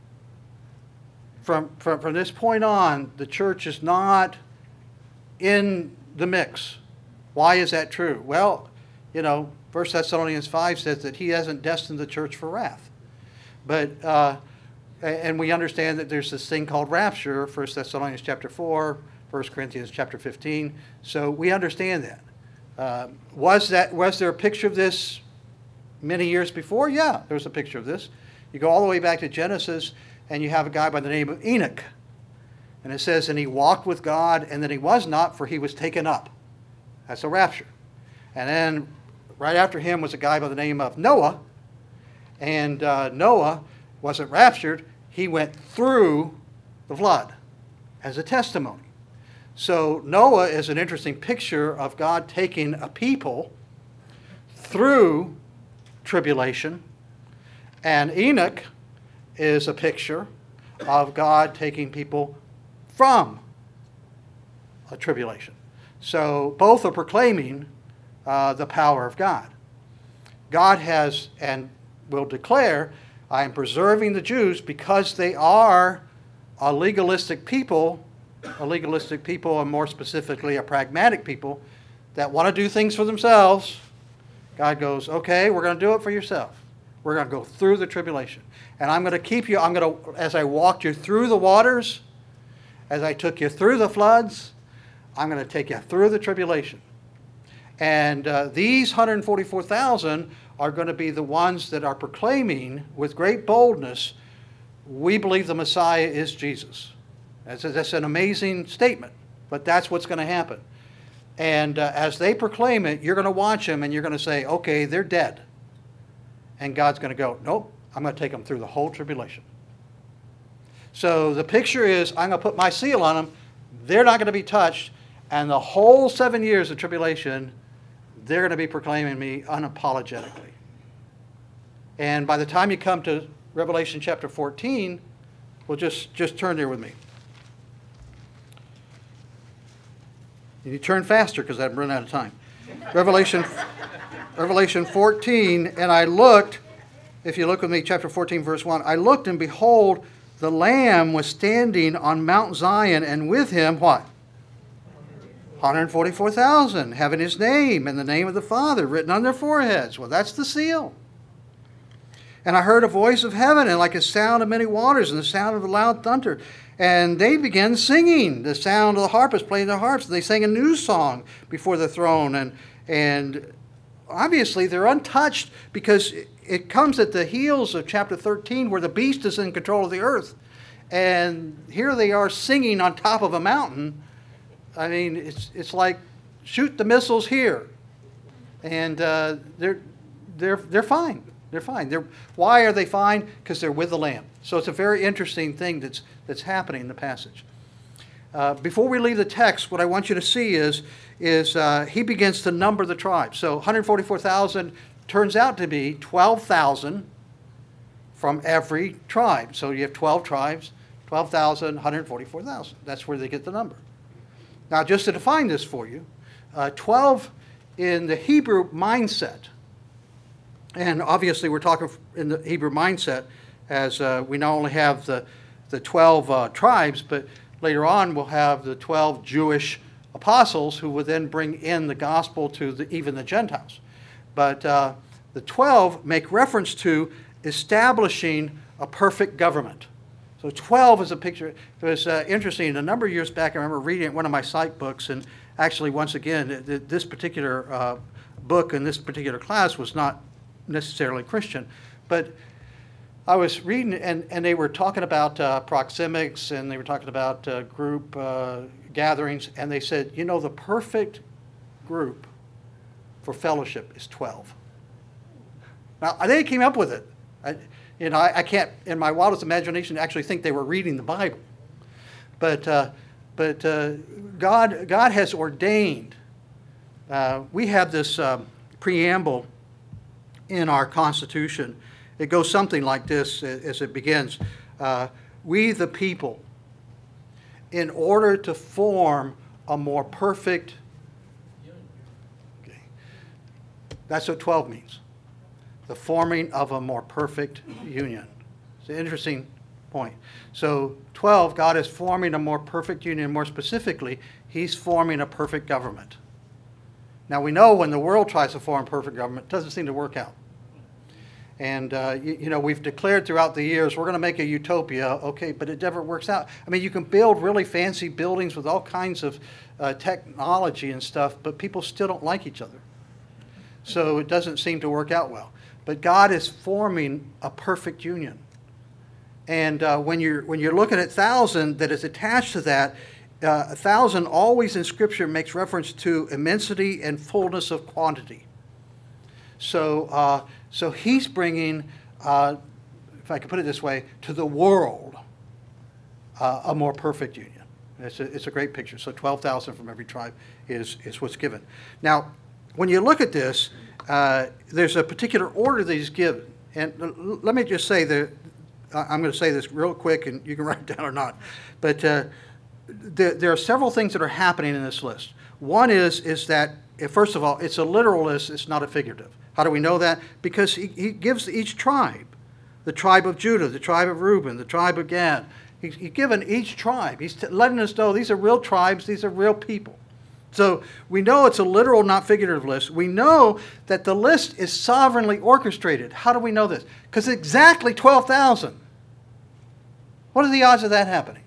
From this point on, the church is not in the mix. Why is that true? Well, 1 Thessalonians 5 says that he hasn't destined the church for wrath. But, and we understand that there's this thing called rapture, 1 Thessalonians chapter 4, 1 Corinthians chapter 15. So we understand that. Was there a picture of this many years before? Yeah, there's a picture of this. You go all the way back to Genesis, and you have a guy by the name of Enoch. And it says, and he walked with God, and then he was not, for he was taken up. That's a rapture. And then right after him was a guy by the name of Noah. And Noah wasn't raptured. He went through the flood as a testimony. So Noah is an interesting picture of God taking a people through tribulation. And Enoch is a picture of God taking people from a tribulation. So both are proclaiming the power of God. God has and will declare, I am preserving the Jews because they are a legalistic people, and more specifically a pragmatic people that want to do things for themselves. God goes, okay, we're going to do it for yourself. We're going to go through the tribulation. And I'm going to keep you, as I walked you through the waters, as I took you through the floods, I'm going to take you through the tribulation. And these 144,000 are going to be the ones that are proclaiming with great boldness, we believe the Messiah is Jesus. That's an amazing statement, but that's what's going to happen. And as they proclaim it, you're going to watch them and you're going to say, okay, they're dead. And God's going to go, nope, I'm going to take them through the whole tribulation. So the picture is, I'm going to put my seal on them. They're not going to be touched. And the whole 7 years of tribulation, they're going to be proclaiming me unapologetically. And by the time you come to Revelation chapter 14, well, just turn there with me. You turn faster because I've run out of time. Revelation 14, and I looked, if you look with me, chapter 14, verse 1, I looked and behold, the Lamb was standing on Mount Zion, and with him, what? 144,000, having his name and the name of the Father written on their foreheads. Well, that's the seal. And I heard a voice of heaven, and like a sound of many waters, and the sound of a loud thunder. And they began singing, the sound of the harpists playing their harps. They sang a new song before the throne. And obviously they're untouched because it comes at the heels of chapter 13 where the beast is in control of the earth. And here they are singing on top of a mountain. I mean, it's like shoot the missiles here. And they're fine. They're fine. Why are they fine? Because they're with the Lamb. So it's a very interesting thing that's happening in the passage. Before we leave the text, what I want you to see is he begins to number the tribes. So 144,000 turns out to be 12,000 from every tribe. So you have 12 tribes, 12,000, 144,000. That's where they get the number. Now, just to define this for you, 12 in the Hebrew mindset, and obviously we're talking in the Hebrew mindset as we not only have the 12 tribes, but later on we'll have the 12 Jewish apostles who would then bring in the gospel to even the Gentiles. But the 12 make reference to establishing a perfect government. So 12 is a picture. It was interesting. A number of years back, I remember reading one of my psych books, and actually, once again, this particular book and this particular class was not necessarily Christian, but I was reading, and they were talking about proxemics, and they were talking about group gatherings, and they said, the perfect group for fellowship is 12. Now, they came up with it. I can't, in my wildest imagination, actually think they were reading the Bible. But God has ordained. We have this preamble in our Constitution. It goes something like this as it begins. We the people, in order to form a more perfect... Okay. That's what 12 means. The forming of a more perfect union. It's an interesting point. So 12, God is forming a more perfect union. More specifically, he's forming a perfect government. Now we know when the world tries to form perfect government, it doesn't seem to work out. And, we've declared throughout the years, we're going to make a utopia, okay, but it never works out. I mean, you can build really fancy buildings with all kinds of technology and stuff, but people still don't like each other. So it doesn't seem to work out well. But God is forming a perfect union. And when you're looking at 1,000 that is attached to that, 1,000 always in Scripture makes reference to immensity and fullness of quantity. So he's bringing, if I could put it this way, to the world a more perfect union. It's a great picture. So 12,000 from every tribe is what's given. Now, when you look at this, there's a particular order that he's given. And let me just say that, I'm going to say this real quick, and you can write it down or not. But there are several things that are happening in this list. One is that, first of all, it's a literal list, it's not a figurative. How do we know that? Because he gives each tribe, the tribe of Judah, the tribe of Reuben, the tribe of Gad. He's given each tribe. He's letting us know these are real tribes, these are real people. So we know it's a literal, not figurative list. We know that the list is sovereignly orchestrated. How do we know this? Because exactly 12,000. What are the odds of that happening?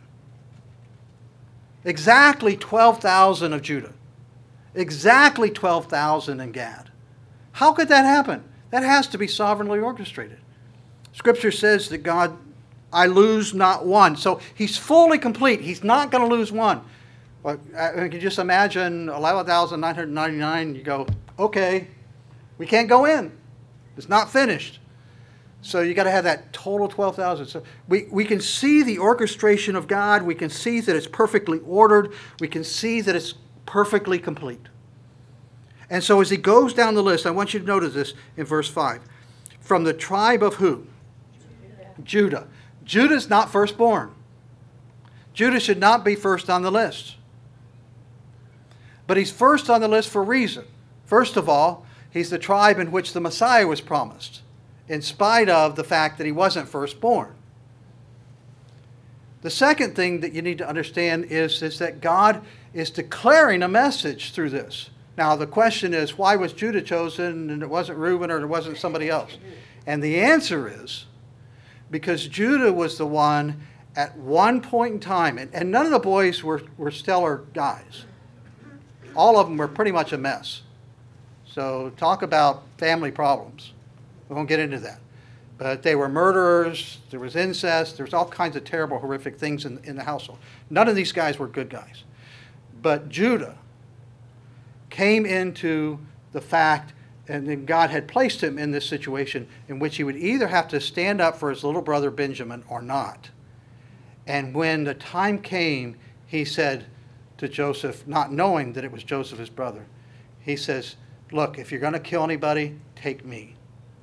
Exactly 12,000 of Judah. Exactly 12,000 in Gad. How could that happen? That has to be sovereignly orchestrated. Scripture says that God, I lose not one. So he's fully complete. He's not going to lose one. But I can just imagine 11,999. You go, okay, we can't go in. It's not finished. So you got to have that total 12,000. So we can see the orchestration of God. We can see that it's perfectly ordered. We can see that it's perfectly complete. And so as he goes down the list, I want you to notice this in verse 5. From the tribe of who? Judah. Judah's not firstborn. Judah should not be first on the list. But he's first on the list for a reason. First of all, he's the tribe in which the Messiah was promised. in spite of the fact that he wasn't firstborn. The second thing that you need to understand is that God is declaring a message through this. Now, the question is, why was Judah chosen and it wasn't Reuben or it wasn't somebody else? And the answer is because Judah was the one at one point in time, and none of the boys were stellar guys. All of them were pretty much a mess. So talk about family problems. We won't get into that. But they were murderers, there was incest, there was all kinds of terrible, horrific things in the household. None of these guys were good guys. But Judah came into the fact, and then God had placed him in this situation in which he would either have to stand up for his little brother Benjamin or not. And when the time came, he said to Joseph, not knowing that it was Joseph, his brother, he says, look, if you're going to kill anybody, take me.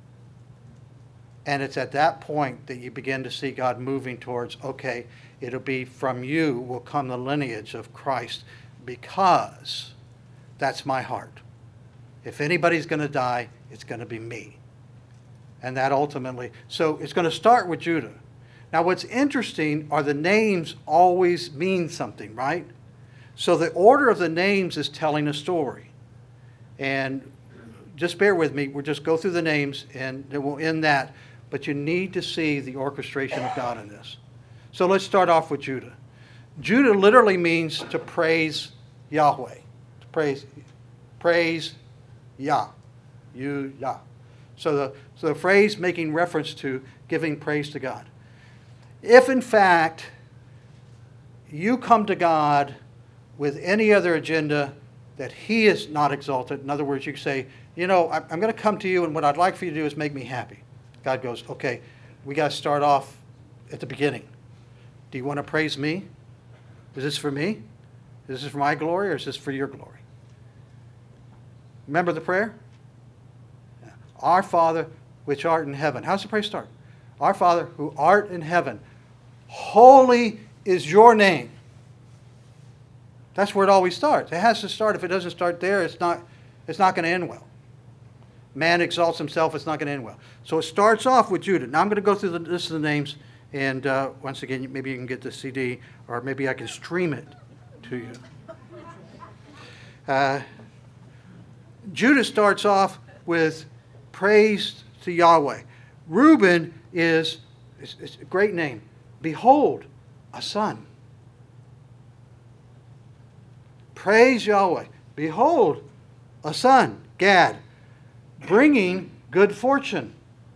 And it's at that point that you begin to see God moving towards, okay, it'll be from you will come the lineage of Christ because that's my heart. If anybody's going to die, it's going to be me. And that ultimately, so it's going to start with Judah. Now what's interesting are the names always mean something, right? So the order of the names is telling a story. And just bear with me, we'll just go through the names and then we'll end that. But you need to see the orchestration of God in this. So let's start off with Judah. Judah literally means to praise Yahweh. To praise Yah. Yah. So the phrase making reference to giving praise to God. If in fact you come to God with any other agenda that he is not exalted, in other words, you say, I'm going to come to you and what I'd like for you to do is make me happy. God goes, okay, we got to start off at the beginning. Do you want to praise me? Is this for me? Is this for my glory or is this for your glory? Remember the prayer? Our Father, which art in heaven. How's the prayer start? Our Father, who art in heaven, holy is your name. That's where it always starts. It has to start. If it doesn't start there, it's not going to end well. Man exalts himself, it's not going to end well. So it starts off with Judah. Now I'm going to go through the list of the names, and once again, maybe you can get the CD, or maybe I can stream it to you. Judah starts off with praise to Yahweh. Reuben is a great name. Behold, a son. Praise Yahweh. Behold, a son. Gad. Bringing good fortune.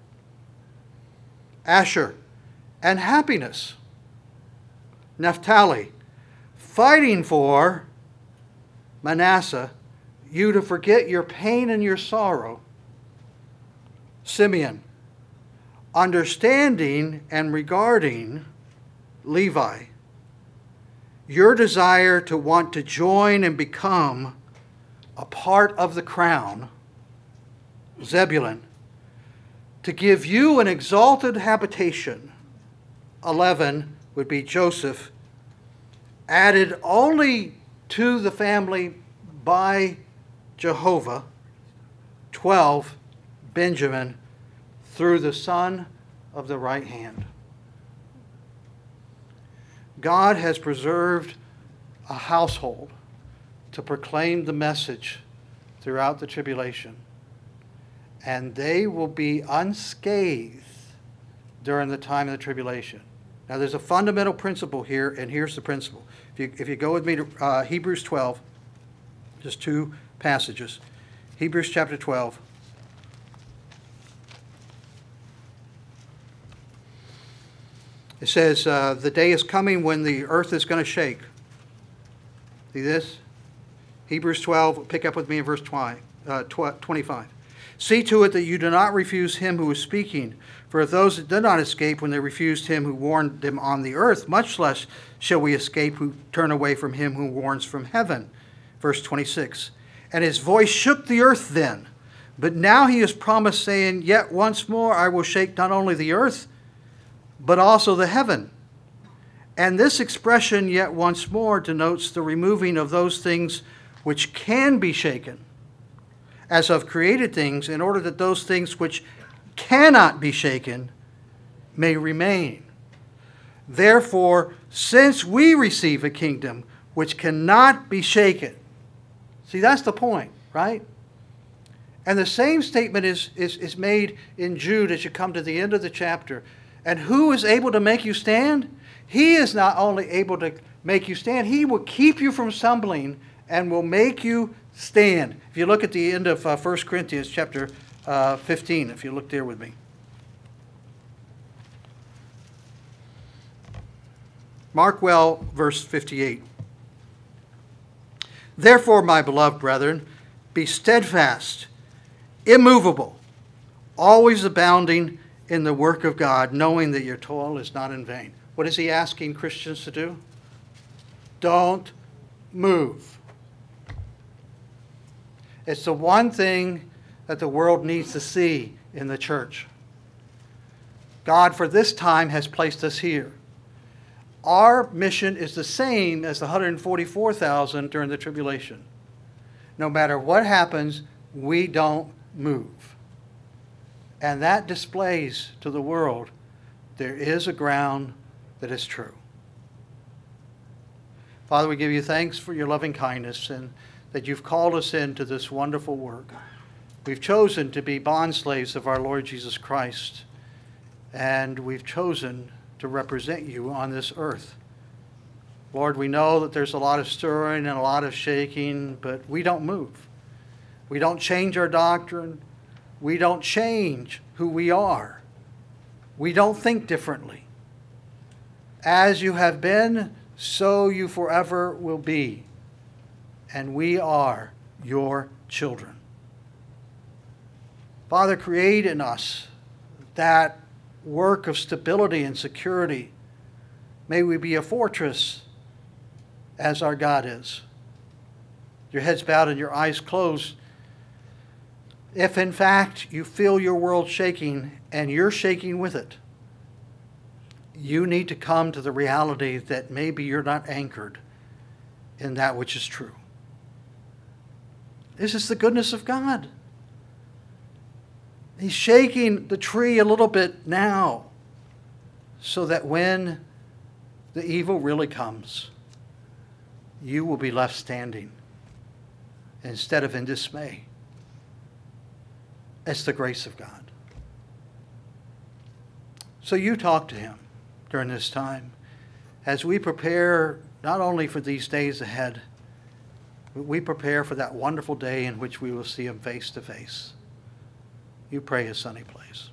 Asher. And happiness. Naphtali. Fighting for Manasseh, you to forget your pain and your sorrow. Simeon. Understanding and regarding Levi. Your desire to want to join and become a part of the crown. Zebulun, to give you an exalted habitation. 11 would be Joseph, added only to the family by Jehovah. 12, Benjamin, through the son of the right hand. God has preserved a household to proclaim the message throughout the tribulation. And they will be unscathed during the time of the tribulation. Now there's a fundamental principle here, and here's the principle. If you go with me to Hebrews 12, just two passages. Hebrews chapter 12. It says, the day is coming when the earth is going to shake. See this? Hebrews 12, pick up with me in verse 25. See to it that you do not refuse him who is speaking. For if those that did not escape when they refused him who warned them on the earth, much less shall we escape who turn away from him who warns from heaven. Verse 26. And his voice shook the earth then. But now he has promised, saying, Yet once more I will shake not only the earth, but also the heaven. And this expression, yet once more, denotes the removing of those things which can be shaken, as of created things, in order that those things which cannot be shaken may remain. Therefore, since we receive a kingdom which cannot be shaken. See, that's the point, right? And the same statement is made in Jude as you come to the end of the chapter. And who is able to make you stand? He is not only able to make you stand, he will keep you from stumbling and will make you stand. If you look at the end of 1 Corinthians chapter 15, if you look there with me. Mark well verse 58. Therefore, my beloved brethren, be steadfast, immovable, always abounding in the work of God, knowing that your toil is not in vain. What is he asking Christians to do? Don't move. It's the one thing that the world needs to see in the church. God, for this time, has placed us here. Our mission is the same as the 144,000 during the tribulation. No matter what happens, we don't move. And that displays to the world there is a ground that is true. Father, we give you thanks for your loving kindness and that you've called us into this wonderful work. We've chosen to be bondslaves of our Lord Jesus Christ, and we've chosen to represent you on this earth. Lord, we know that there's a lot of stirring and a lot of shaking, but we don't move. We don't change our doctrine. We don't change who we are. We don't think differently. As you have been, so you forever will be. And we are your children. Father, create in us that work of stability and security. May we be a fortress as our God is. Your heads bowed and your eyes closed. If in fact you feel your world shaking and you're shaking with it, you need to come to the reality that maybe you're not anchored in that which is true. This is the goodness of God. He's shaking the tree a little bit now so that when the evil really comes, you will be left standing instead of in dismay. It's the grace of God. So you talk to him during this time as we prepare not only for these days ahead, but we prepare for that wonderful day in which we will see him face to face. You pray his son, he plays.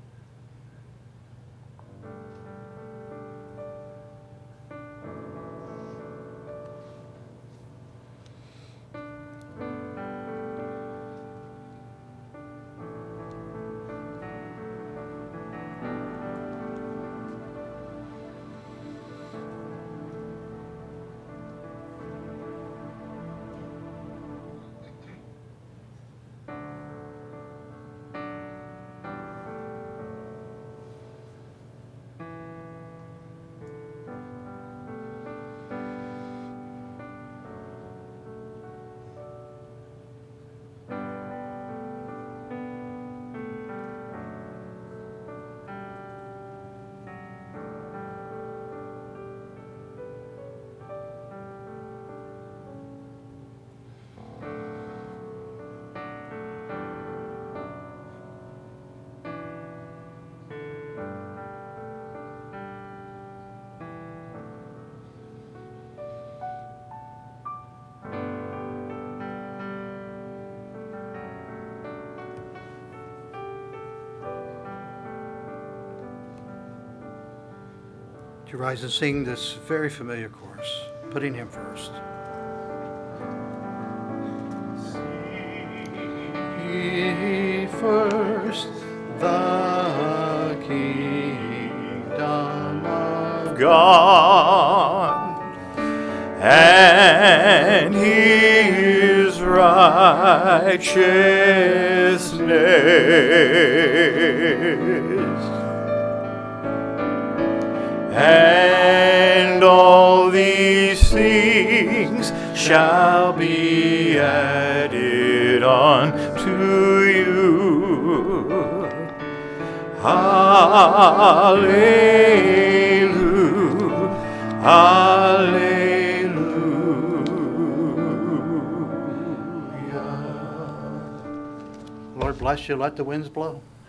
To rise and sing this very familiar chorus, putting him first. Ye first the kingdom of God and his righteousness, and all these things shall be added on to you. Hallelujah. Hallelujah. Lord bless you, let the winds blow.